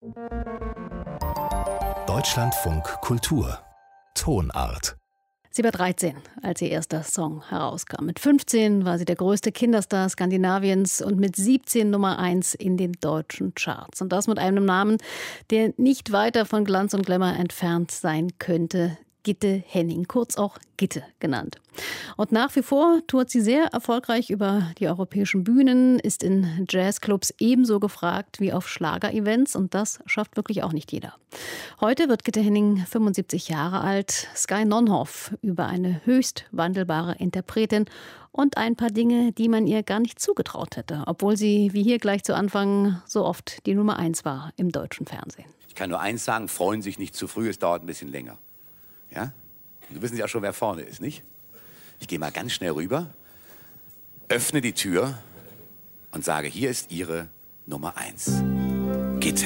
Deutschlandfunk Kultur Tonart. Sie war 13, als ihr erster Song herauskam. Mit 15 war sie der größte Kinderstar Skandinaviens und mit 17 Nummer 1 in den deutschen Charts. Und das mit einem Namen, der nicht weiter von Glanz und Glamour entfernt sein könnte. Gitte Henning, kurz auch Gitte genannt. Und nach wie vor tourt sie sehr erfolgreich über die europäischen Bühnen, ist in Jazzclubs ebenso gefragt wie auf Schlagerevents und das schafft wirklich auch nicht jeder. Heute wird Gitte Henning 75 Jahre alt. Sky Nonhoff über eine höchst wandelbare Interpretin und ein paar Dinge, die man ihr gar nicht zugetraut hätte, obwohl sie, wie hier gleich zu Anfang, so oft die Nummer 1 war im deutschen Fernsehen. Ich kann nur eins sagen, freuen Sie sich nicht zu früh, es dauert ein bisschen länger. Ja? Und wissen Sie auch schon, wer vorne ist, nicht? Ich gehe mal ganz schnell rüber, öffne die Tür und sage, hier ist Ihre Nummer 1. Gitte.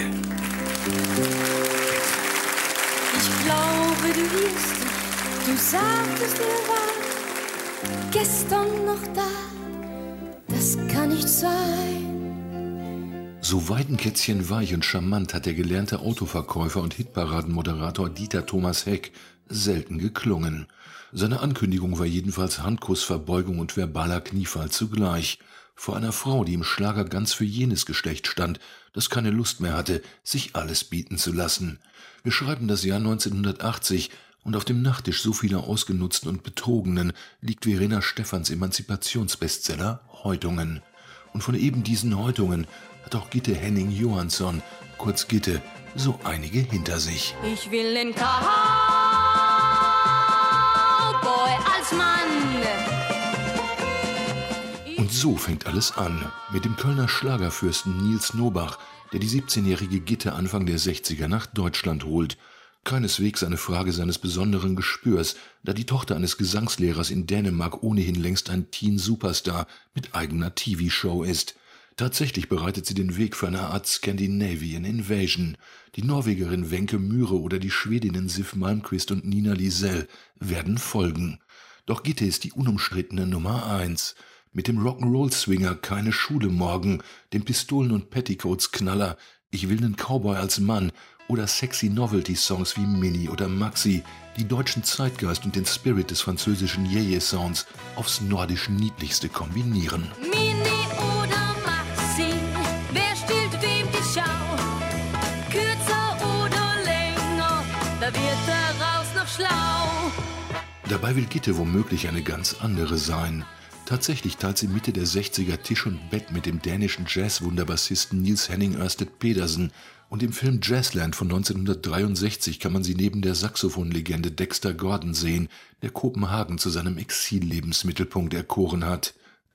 Ich glaube, du irrst dich, du sagtest mir war gestern noch da, das kann nicht sein. So Weidenkätzchen weich und charmant hat der gelernte Autoverkäufer und Hitparadenmoderator Dieter Thomas Heck selten geklungen. Seine Ankündigung war jedenfalls Handkuss, Verbeugung und verbaler Kniefall zugleich. Vor einer Frau, die im Schlager ganz für jenes Geschlecht stand, das keine Lust mehr hatte, sich alles bieten zu lassen. Wir schreiben das Jahr 1980 und auf dem Nachttisch so vieler Ausgenutzten und Betrogenen liegt Verena Stephans Emanzipationsbestseller Häutungen. Und von eben diesen Häutungen hat auch Gitte Henning Johansson, kurz Gitte, so einige hinter sich. Ich will den Cowboy als Mann. Und so fängt alles an, mit dem Kölner Schlagerfürsten Nils Nobach, der die 17-jährige Gitte Anfang der 60er nach Deutschland holt. Keineswegs eine Frage seines besonderen Gespürs, da die Tochter eines Gesangslehrers in Dänemark ohnehin längst ein Teen-Superstar mit eigener TV-Show ist. Tatsächlich bereitet sie den Weg für eine Art Scandinavian Invasion. Die Norwegerin Wenche Myhre oder die Schwedinnen Sif Malmquist und Nina Lisell werden folgen. Doch Gitte ist die unumstrittene Nummer 1. Mit dem Rock'n'Roll-Swinger Keine Schule morgen, dem Pistolen- und Petticoats-Knaller Ich will nen Cowboy als Mann oder sexy Novelty-Songs wie Mini oder Maxi, die deutschen Zeitgeist und den Spirit des französischen Yeye-Sounds aufs nordisch Niedlichste kombinieren. Mini oder Maxi, wer stillt wem die Schau? Kürzer oder länger, da wird daraus noch schlau. Dabei will Gitte womöglich eine ganz andere sein. Tatsächlich teilt sie Mitte der 60er Tisch und Bett mit dem dänischen Jazz-Wunderbassisten Niels Henning Ørsted Pedersen. Und im Film Jazzland von 1963 kann man sie neben der Saxophonlegende Dexter Gordon sehen, der Kopenhagen zu seinem Exillebensmittelpunkt erkoren hat.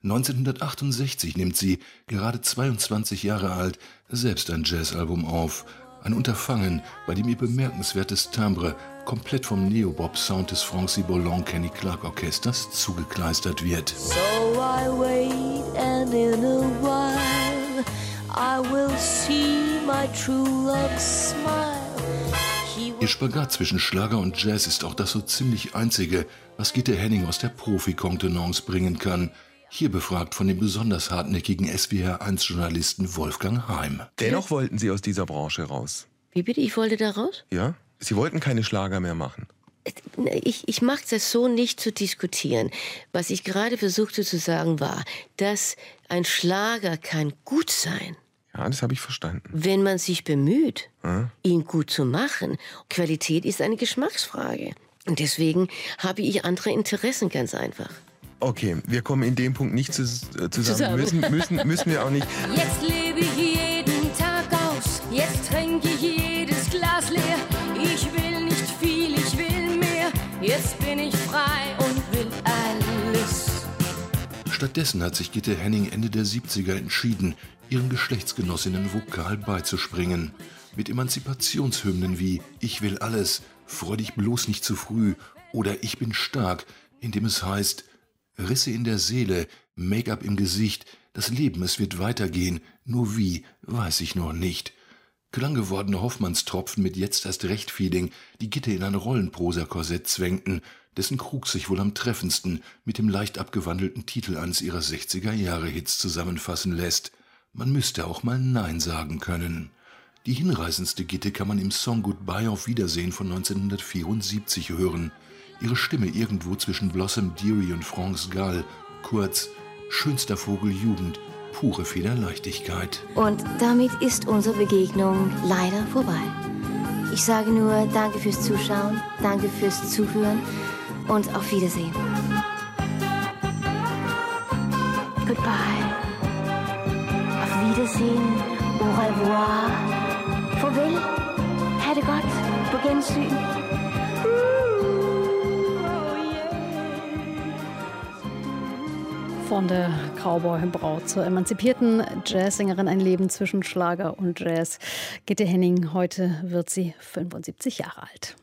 1968 nimmt sie, gerade 22 Jahre alt, selbst ein Jazzalbum auf. Ein Unterfangen, bei dem ihr bemerkenswertes Timbre komplett vom Neobop-Sound des Francis Bolland Kenny Clarke Orchesters zugekleistert wird. So I wait and in a while I will see my true love smile. Ihr Spagat zwischen Schlager und Jazz ist auch das so ziemlich Einzige, was Gitte Henning aus der Profi-Kontenance bringen kann. Hier befragt von dem besonders hartnäckigen SWR1-Journalisten Wolfgang Heim. Dennoch wollten Sie aus dieser Branche raus. Wie bitte, ich wollte da raus? Ja? Sie wollten keine Schlager mehr machen. Ich mag das so nicht zu diskutieren. Was ich gerade versuchte zu sagen war, dass ein Schlager kann gut sein. Ja, das habe ich verstanden. Wenn man sich bemüht, ihn gut zu machen. Qualität ist eine Geschmacksfrage. Und deswegen habe ich andere Interessen, ganz einfach. Okay, wir kommen in dem Punkt nicht zusammen. Müssen wir auch nicht. Jetzt lebe ich jeden Tag aus, jetzt trinke ich jedes Glas leer. Ich will nicht viel, ich will mehr, jetzt bin ich frei und will alles. Stattdessen hat sich Gitte Henning Ende der 70er entschieden, ihren Geschlechtsgenossinnen vokal beizuspringen. Mit Emanzipationshymnen wie Ich will alles, Freu dich bloß nicht zu früh oder Ich bin stark, in dem es heißt, Risse in der Seele, Make-up im Gesicht, das Leben, es wird weitergehen, nur wie, weiß ich noch nicht. Klanggewordene Hoffmannstropfen mit jetzt erst recht Feeling, die Gitte in ein Rollenprosa-Korsett zwängten, dessen Krug sich wohl am treffendsten mit dem leicht abgewandelten Titel eines ihrer 60er-Jahre-Hits zusammenfassen lässt. Man müsste auch mal Nein sagen können. Die hinreißendste Gitte kann man im Song Goodbye auf Wiedersehen von 1974 hören. Ihre Stimme irgendwo zwischen Blossom Dearie und France Gall. Kurz, schönster Vogel Jugend, pure Federleichtigkeit. Und damit ist unsere Begegnung leider vorbei. Ich sage nur danke fürs Zuschauen, danke fürs Zuhören und auf Wiedersehen. Goodbye. Auf Wiedersehen. Au revoir. Farvel. Herregott. På gensyn. Von der Cowboy-Braut zur emanzipierten Jazzsängerin, ein Leben zwischen Schlager und Jazz. Gitte Henning, heute wird sie 75 Jahre alt.